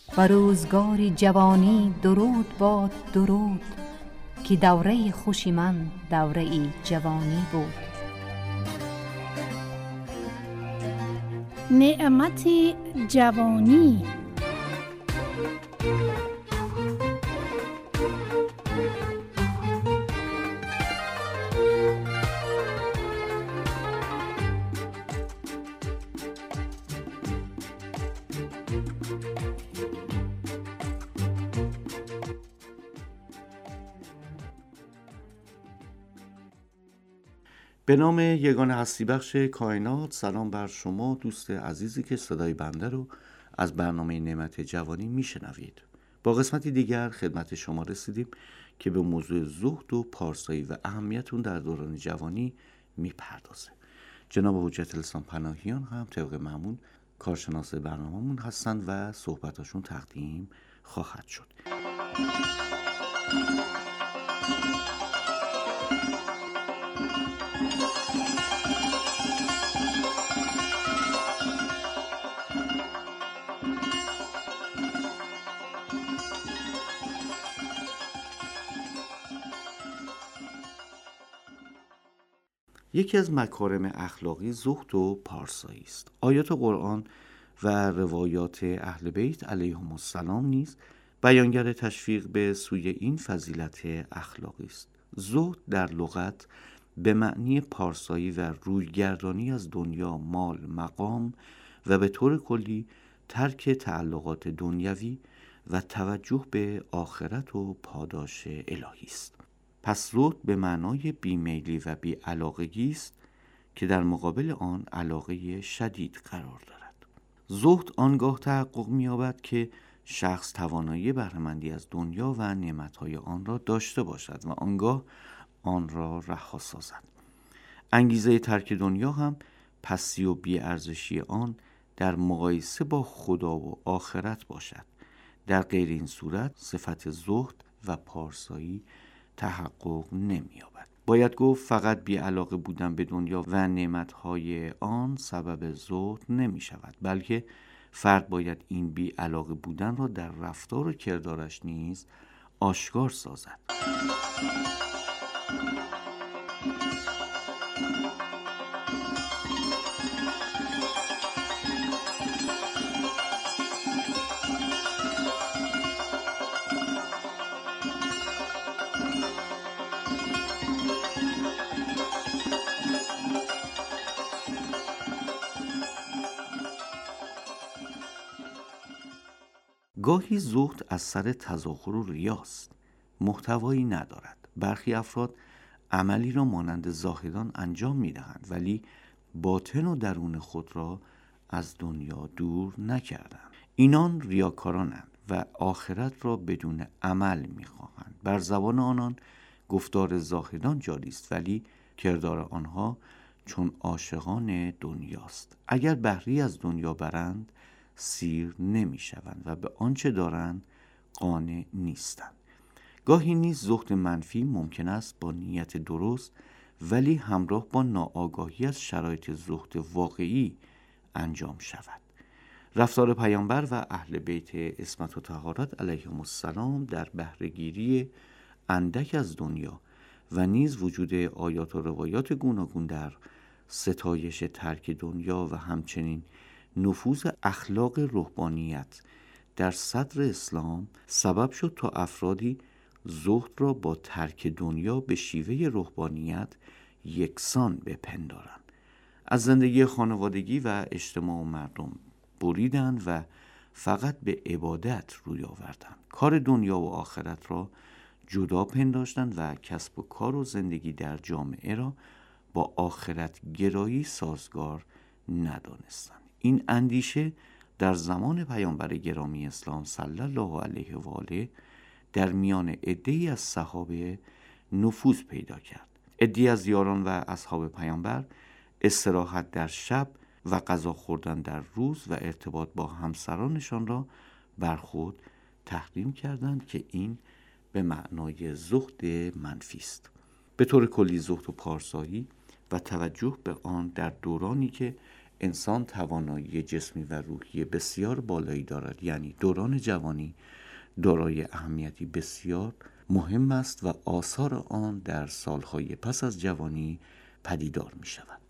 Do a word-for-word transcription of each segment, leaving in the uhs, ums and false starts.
و روزگاری جوانی درود باد درود، که دوره خوشی من دوره ای جوانی بود. نعمت جوانی. به نام یگانه هستی بخش کائنات، سلام بر شما دوست عزیزی که صدای بنده رو از برنامه نعمت جوانی میشنوید. با قسمتی دیگر خدمت شما رسیدیم که به موضوع زهد و پارسایی و اهمیت اون در دوران جوانی میپردازه. جناب حجت الاسلام پناهیان هم طبق معمول کارشناس برنامه‌مون هستند و صحبتاشون تقدیم خواهد شد. یکی از مکارم اخلاقی زهد و پارسایی است. آیات قرآن و روایات اهل بیت علیهم السلام نیز بیانگر تشویق به سوی این فضیلت اخلاقی است. زهد در لغت به معنی پارسایی و رویگردانی از دنیا، مال، مقام و به طور کلی ترک تعلقات دنیوی و توجه به آخرت و پاداش الهی است. پس زهد به معنای بیمیلی و بیعلاقگی است که در مقابل آن علاقه شدید قرار دارد. زهد آنگاه تحقق می‌یابد که شخص توانایی بهره‌مندی از دنیا و نعمت‌های آن را داشته باشد و آنگاه آن را رها سازد. انگیزه ترک دنیا هم پستی و بی‌ارزشی آن در مقایسه با خدا و آخرت باشد. در غیر این صورت صفت زهد و پارسایی تحقق نمی‌یابد. باید گفت فقط بی‌علاقه بودن به دنیا و نعمت‌های آن سبب زهد نمی‌شود، بلکه فرد باید این بی‌علاقه بودن را در رفتار و کردارش نیز آشکار سازد. گاهی زهد از سر تظاهر و ریاست، محتوایی ندارد. برخی افراد عملی را مانند زاهدان انجام می‌دهند ولی باطن و درون خود را از دنیا دور نکردند. اینان ریاکارانند و آخرت را بدون عمل می‌خواهند. بر زبان آنان گفتار زاهدان جاری است ولی کردار آنها چون عاشقان دنیاست. اگر بهره از دنیا برند سیر نمی شوند و به آنچه دارند قانع نیستند. گاهی نیز زهد منفی ممکن است با نیت درست ولی همراه با ناآگاهی از شرایط زهد واقعی انجام شود. رفتار پیامبر و اهل بیت عصمت و طهارت علیهم السلام در بهره‌گیری اندک از دنیا و نیز وجود آیات و روایات گوناگون در ستایش ترک دنیا و همچنین نفوذ اخلاق روحانیت در صدر اسلام سبب شد تا افرادی زهد را با ترک دنیا به شیوه روحانیت یکسان بپندارند. از زندگی خانوادگی و اجتماع و مردم بریدند و فقط به عبادت روی آوردند. کار دنیا و آخرت را جدا پنداشتند و کسب و کار و زندگی در جامعه را با آخرت گرایی سازگار ندانستند. این اندیشه در زمان پیامبر گرامی اسلام صلی الله علیه و آله در میان عده‌ای از صحابه نفوذ پیدا کرد. عده‌ای از یاران و اصحاب پیامبر استراحت در شب و غذا خوردن در روز و ارتباط با همسرانشان را بر خود تحریم کردند که این به معنای زهد منفی است. به طور کلی زهد و پارسایی و توجه به آن در دورانی که انسان توانایی جسمی و روحی بسیار بالایی دارد، یعنی دوران جوانی دارای اهمیتی بسیار مهم است و آثار آن در سالهای پس از جوانی پدیدار می شود.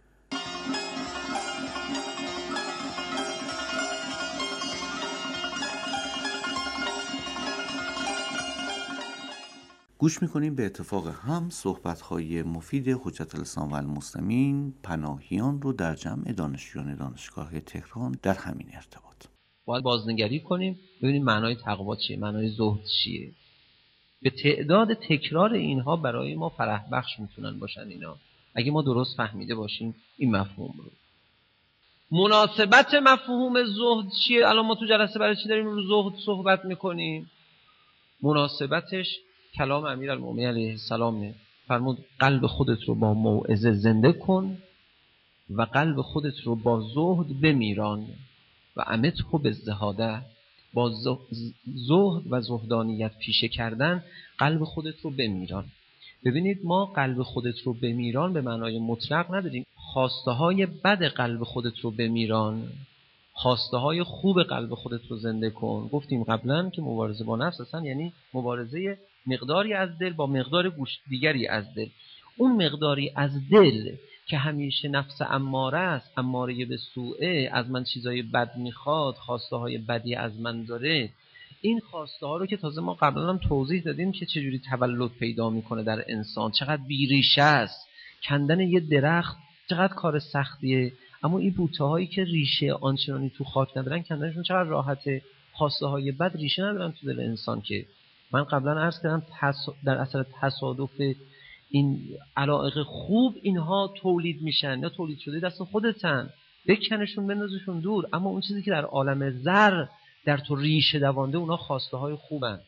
گوش میکنیم به اتفاق هم صحبت‌های مفید حجت الاسلام و المسلمین پناهیان رو در جمع دانشجویان دانشگاه تهران در همین ارتباط. باید بازنگری کنیم ببینیم معنای تقوا چیه، معنای زهد چیه. به تعداد تکرار اینها برای ما فرح بخش میتونن باشن اینا، اگه ما درست فهمیده باشیم این مفهوم رو. مناسبت مفهوم زهد چیه؟ الان ما تو جلسه برای چی داریم رو زهد صحبت میکنیم؟ مناسبتش کلام امیرالمومنین علیه السلام فرمود قلب خودت رو با موعظه زنده کن و قلب خودت رو با زهد بمیران و امته بالزهاده، با زهد و زهدانیت پیشه کردن قلب خودت رو بمیران. ببینید ما قلب خودت رو بمیران به معنای مطلق نداریم. خواسته های بد قلب خودت رو بمیران، خواسته های خوب قلب خودت رو زنده کن. گفتیم قبلا که مبارزه با نفس اصلا یعنی مبارزه مقداری از دل با مقدار گوش دیگری از دل. اون مقداری از دل که همیشه نفس اماره است، اماره به سوءه، از من چیزای بد میخواد، خواسته های بدی از من داره، این خواسته ها رو که تازه ما قبلا هم توضیح دادیم که چجوری تولد پیدا میکنه در انسان، چقدر بیریشه است. کندن یه درخت چقدر کار سختیه، اما این بوته هایی که ریشه آنچنانی تو خاک ندارن کندنشون چقدر راحته. خواسته های بد ریشه ندارن تو دل انسان که من قبلا عرض کردم در اثر تصادف این علایق خوب اینها تولید میشن یا تولید شده دست خودتن، بکنشون بندازشون دور. اما اون چیزی که در عالم زر در تو ریشه دوانده اونا خواسته های خوبن.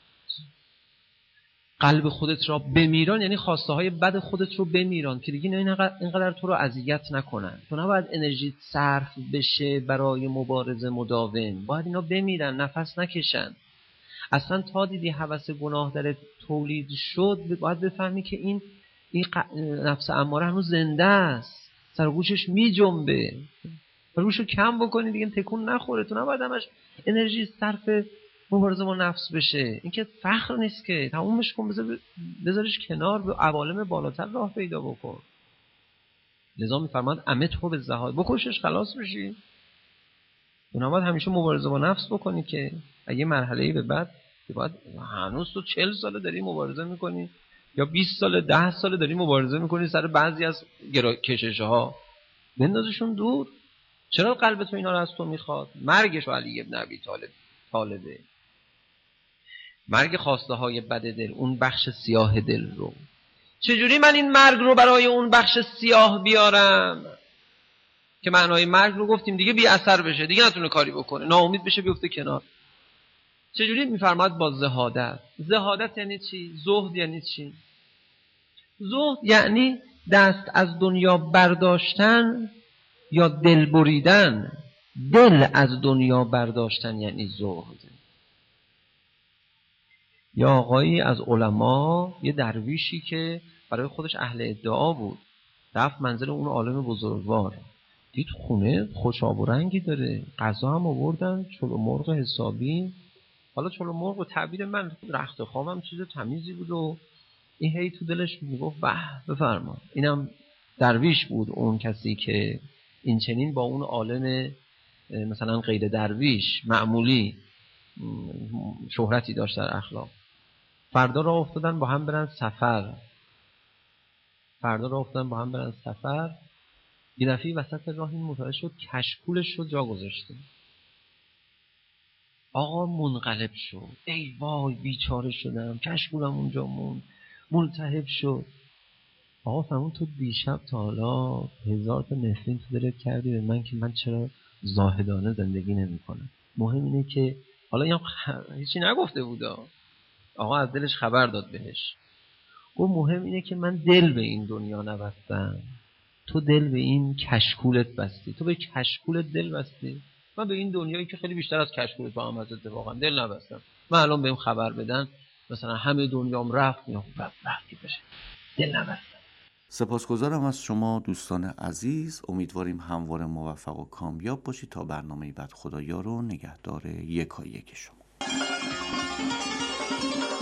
قلب خودت را بمیران یعنی خواسته های بد خودت رو بمیران که دیگه اینقدر تو رو اذیت نکنن. تو نباید انرژی صرف بشه برای مبارزه مداوم، باید اینا بمیرن، نفس نکشن. اصلا تا دیدی هوس گناه در تولید شد باید بفهمی که این این نفس اماره هنوز زنده است، سر گوشش می جنبه، روشو کم بکنی دیگه تکون نخوره. تو نباید همش انرژی صرف مبارزه با نفس بشه. این که فخر نیست که، تمومش کن، بذار بذارش کنار، به عوالم بالاتر راه پیدا بکن. لذا میفرماد امته بالزهاد، بکشش خلاص بشی. تو نباید همیشه مبارزه با نفس بکنی که اگه مرحله‌ای به بعد که باید هنوز تو چهل ساله داری مبارزه میکنی یا بیست ساله ده ساله داری مبارزه میکنی سر بعضی از کشش‌ها، بندازشون دور. چرا قلب تو اینا رو از تو میخواد؟ مرگش علی ابن ابی طالب طالبه، مرگ خواسته های بد دل، اون بخش سیاه دل رو. چجوری من این مرگ رو برای اون بخش سیاه بیارم که معنای مرگ رو گفتیم دیگه بی اثر بشه، دیگه نتونه کاری بکنه، ناامید بشه، بیفته کنار. چجوری میفرماد؟ با زهادت. زهادت یعنی چی؟ زهد یعنی چی؟ زهد یعنی دست از دنیا برداشتن یا دل بریدن. دل از دنیا برداشتن یعنی زهد. یا آقایی از علما، یه درویشی که برای خودش اهل ادعا بود، رفت منزل اون عالم بزرگوار، دید خونه خوش آب و رنگی داره، غذا هم آوردن، چلو مرغ حسابی. حالا چلو مرغ و تعبیر من رخت خوابم چیز تمیزی بود و این هی تو دلش میگفت به بفرما. اینم درویش بود، اون کسی که این چنین با اون عالم مثلا غیر درویش معمولی شهرتی داشت در اخلاق. فردا راه افتادن با هم برن سفر فردا راه افتادن با هم برن سفر یه دفعه وسط راه این متوجه شد کشکولش رو جا گذاشته. آقا منقلب شد، ای وای بیچاره شدم، کشکولم اونجا موند، ملتهب شد. آقا فرمود تو دیشب تا حالا هزار تا نفرین تو دلت کردی به من که من چرا زاهدانه زندگی نمی کنم. مهم اینه که حالا این هیچی نگفته بودا، آقا از دلش خبر داد بهش، گفت مهم اینه که من دل به این دنیا نبستم، تو دل به این کشکولت بستی، تو به کشکولت دل بستی. من به این دنیایی که خیلی بیشتر از کشکولت با هم از اتفاقا دل نبستم. من الان بهم خبر بدن مثلا همه دنیام رفت، میام رفت رفتی بشه، دل نبستم. سپاسگزارم از شما دوستان عزیز. امیدواریم همواره موفق و کامیاب باشید. تا برنامه بعد، خدایا رو نگهدار یکایک شما.